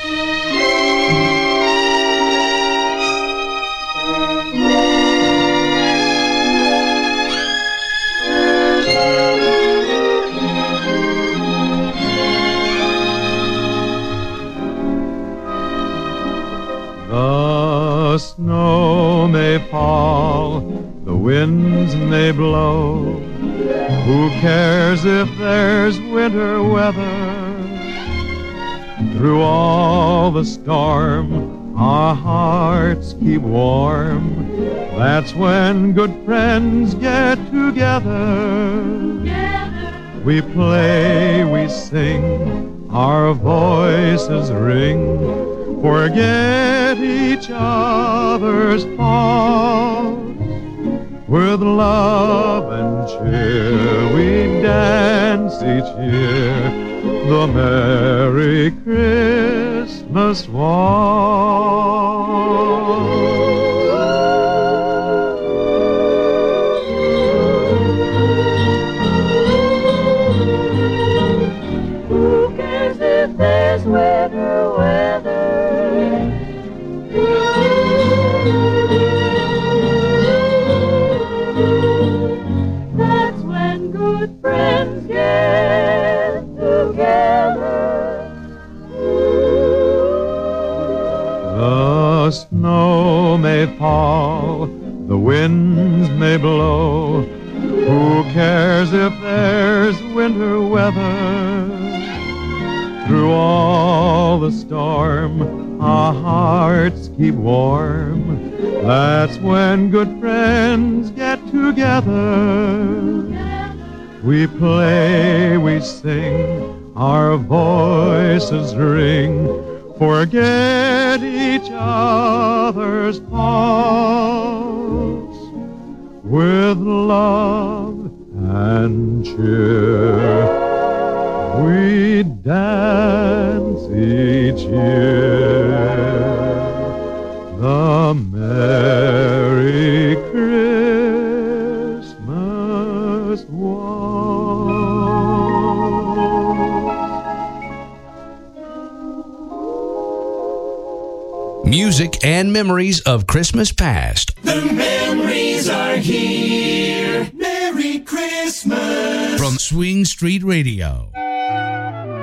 The snow may fall, the winds may blow. Who cares if there's winter weather? Through all the storm, our hearts keep warm. That's when good friends get together. We play, we sing, our voices ring. Forget each other's faults. With love and cheer, we dance each year the Merry Christmas waltz. Who cares if there's winter weather? That's when good friends get together. The snow may fall, the winds may blow. Who cares if there's winter weather? Through all the storm, our hearts keep warm. That's when good friends get together. We play, we sing, our voices ring. Forget each other's faults. With love and cheer, we dance each year the Merry Christmas waltz. Music and memories of Christmas past. The memories are here. Merry Christmas From Swing Street Radio.